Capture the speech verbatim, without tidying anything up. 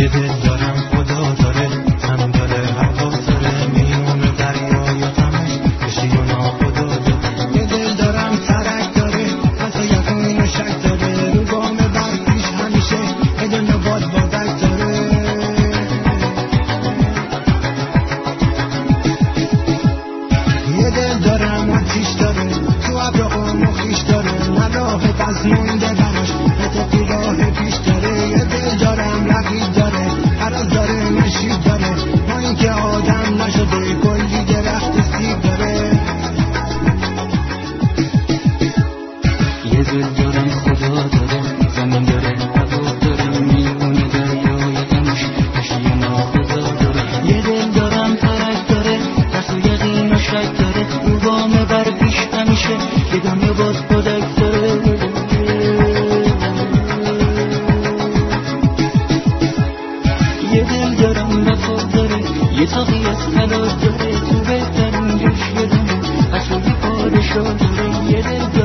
یه دل دارم خدا داره، زمین داره، هوا داره، میونه دریا یا غمش بشی و ناخدا داره. یه دل دارم ترک داره، حتی یقین و شک داره، رو گام برگیش همیشه یه دنیا باد بادک داره. یه دل دارم آتیش داره، تو ابرقم و خیش داره، نراه بز مونده براش اتفی راه پیش داره. یه دل دارم رقیب داره، عرض داره، نشید داره، ما این که آدم نشده کلی درخت سیب داره. یه دل دارم خدا داره، زمین داره، هوا داره، میونه دریای غمش بشی و ناخدا داره. یه دل دارم ترک داره، ترس و یقین و شک داره، رو گام بر پیش همیشه یه دنیا باز بادک داره. یه دل دارم وفا داره، یه تاقی از طلا داره، تو بهترین جوش یه دنیا حتی یه پادشاه داره. یه دل